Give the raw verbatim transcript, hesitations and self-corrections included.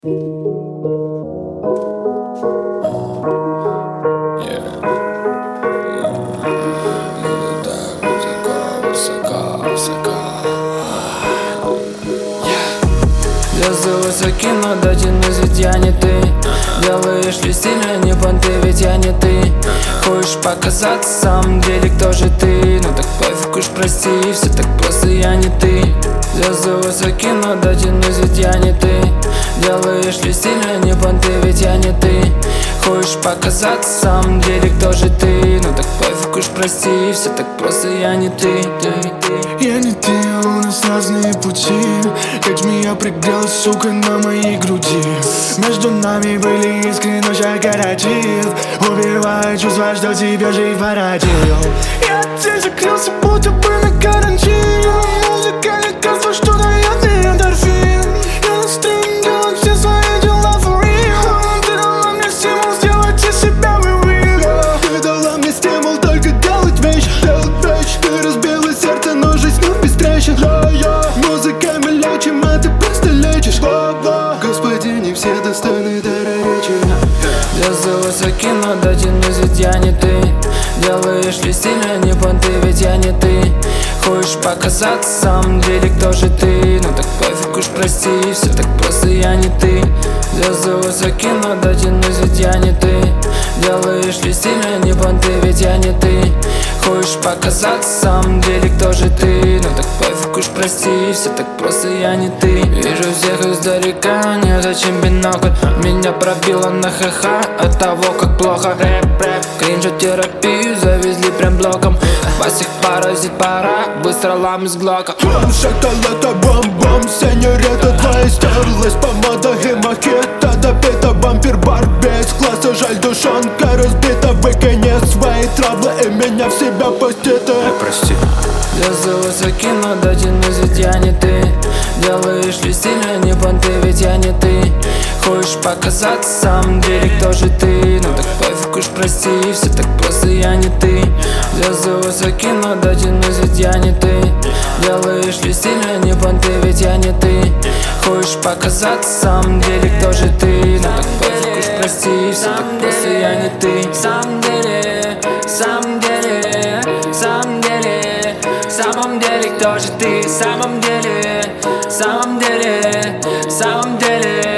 Звезды высоки, но дотянусь, ведь я не ты. Делаешь ли сильно, не понты, ведь я не ты. Хочешь показаться, в самом деле кто же ты? Ну так пофиг уж, прости, все так просто, я не ты. Звезды высоки, но дотянусь, ведь я не ты. Делаешь ли сильно, не понты, ведь я не ты. Хочешь показаться, в самом деле кто же ты? Ну так пофиг уж, прости, все так просто, я не ты, ты, ты. Я не ты, а у нас разные пути. Как змея пригрелась, сука, на моей груди. Между нами были искры, но сейчас корочил. Убивает чувства, что тебя жить породил. Я здесь закрылся, будто бы на карантине. Музыка лекарство, что дает мне эндорфин. Я настроен делать все свои дела for real. Ты дала мне стимул сделать из себя real. Ты дала мне стимул только делать вещь, делать вещь. Ты разбила сердце, но жизнь вновь без трещин. Музыкой мы лечим, а ты просто лечишь. Господи, не все достойны дара речи. Звезды высоки, но дотянусь, ведь я не ты. Делаешь ли сильно, не понты, ведь я не ты. Хочешь показаться, в самом деле кто же ты? Ну так пофиг уж, прости, все так просто, я не ты. Звезды высоки, но дотянусь, ведь я не ты. Делаешь ли сильно, не понты, ведь я не ты. Хочешь показаться, в самом деле кто же ты? Ну так пофиг уж, прости, все так просто, я не ты. Вижу всех издалека, незачем бинокль. Меня пробило на ха-ха от того, как плохо. Рэп-рэп, кринжотерапию завезли прям блоком. Васик паразит, пора, быстро лам из глока. Шоколада, бом-бом, сеньорита твоя стерлась. Помада и макета добита, бампер бар без класса. Жаль, душонка разбита, выкини свои траблы и меня в себя пустит. Прости. Звезды высоки, но дотянусь, ведь я не ты. Делаешь ли сильно, не понты, ведь я не ты. Хочешь показаться, в самом деле кто же ты? Ну так пофиг уж, прости, все так просто, я не ты. Звезды высоки, но дотянусь, ведь я не ты. Делаешь ли сильно, не понты, ведь я не ты. Хочешь показаться, в самом деле кто же ты? Ну так пофиг уж, прости, все так просто, я не ты. В самом деле, в самом деле, в самом деле, в самом деле кто же ты? В самом деле, в самом деле, в самом деле.